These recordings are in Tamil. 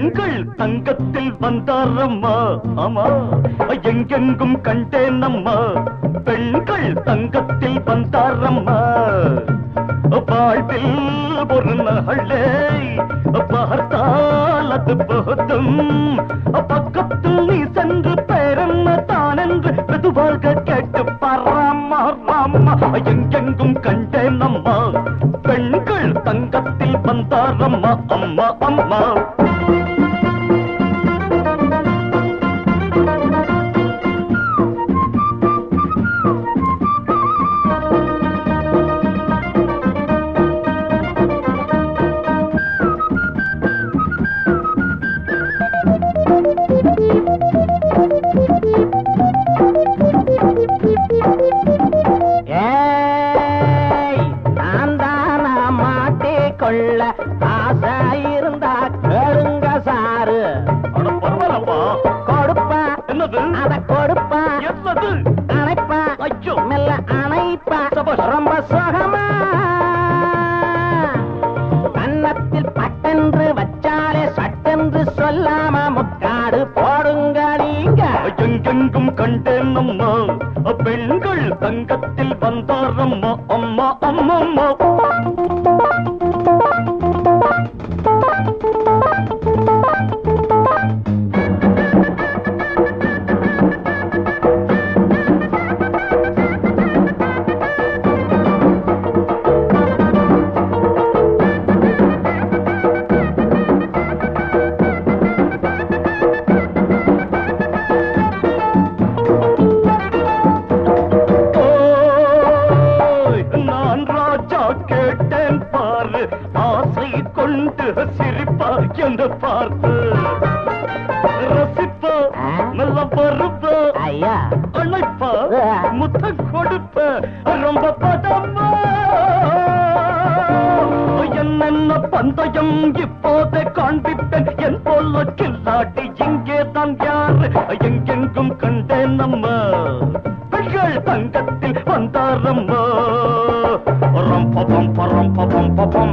பெண்கள் தங்கத்தில் வந்தாரம்மா. ஆமா, எங்கெங்கும் கண்டேன் அம்மா. பெண்கள் தங்கத்தில் வந்தாரம்மா. வாழ்வில் ஒரு நாளே பார்த்தால் அது போதும். பக்கத்தில் நீ சென்று பேரன்ன தான் என்று மெதுவாக கேட்டு பாராமா. ராமா, எங்கெங்கும் கண்டேன் அம்மா. பெண்கள் தங்கத்தில் வந்தாரம்மா. அம்மா அம்மா. ஆசை இருந்தா கேளுங்க சாரு. கொடுப்பா என்னது? அத கொடுப்பா. என்னது? அணைப்பா. ஐயோ, மெல்ல அணைப்பா. ரொம்ப சுகமா கன்னத்தில் பட்டென்று வச்சாலே சட்டென்று சொல்லாம முக்காடு போடுங்க நீங்க. எங்கெங்கும் கண்டேன் அம்மா. பெண்கள் தங்கத்தில் வந்தாரம்மா. அம்மா அம்மம்மா. கேட்டேன் பாரு, ஆசை கொண்டு சிரிப்பா என்று பார்த்து ரசிப்பா, நல்ல பருப்பா, அணைப்பா, முத்தம் கொடுப்ப ரொம்ப பதமா. என்னென்ன பந்தயம் இப்போதே காண்பிப்பேன். என் போல கில்லாடி இங்கே தான் யாரு. எங்கெங்கும் கண்டேன் நம்ம. பெண்கள் தங்கத்தில் வந்தாரம்மா. பரம் பரம் பரம் பரம்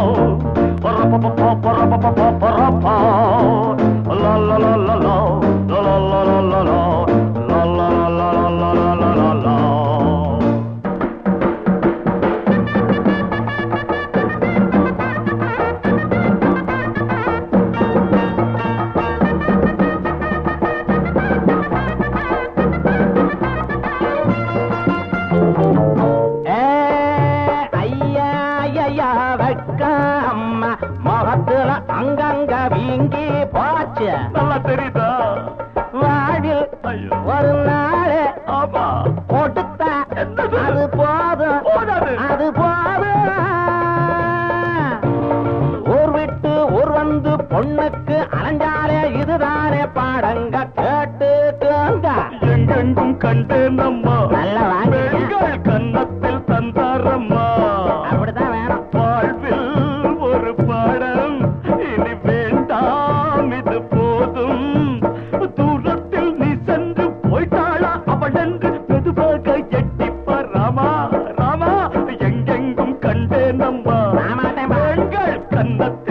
அம்மா முகத்துல அங்கங்க வீங்கி போச்சு. நல்லா தெரியுதா? வாழ்வில் ஒரு நாள் கொடுத்த அது போதும், அது போதும். ஊர் விட்டு ஊர் வந்து பொண்ணுக்கு அலைஞ்சாலே இதுதானே பாடங்க கேட்டுக்கோங்க. எங்கெங்கும் கண்டேன் அம்மா. நல்ல பெண்கள் கன்னத்தில் தந்தாரம்மா. அப்படிதான் வேணும். வாழ்வில் ஒரு பாடம் இனி வேண்டாம், இது போதும். தூரத்தில் நீ சென்று போய்ட்டாளா அவள் என்று மெதுவாக எட்டிப்பார். ராமா ராமா, எங்கெங்கும் கண்டேன் அம்மா. பெண்கள் கன்னத்தில்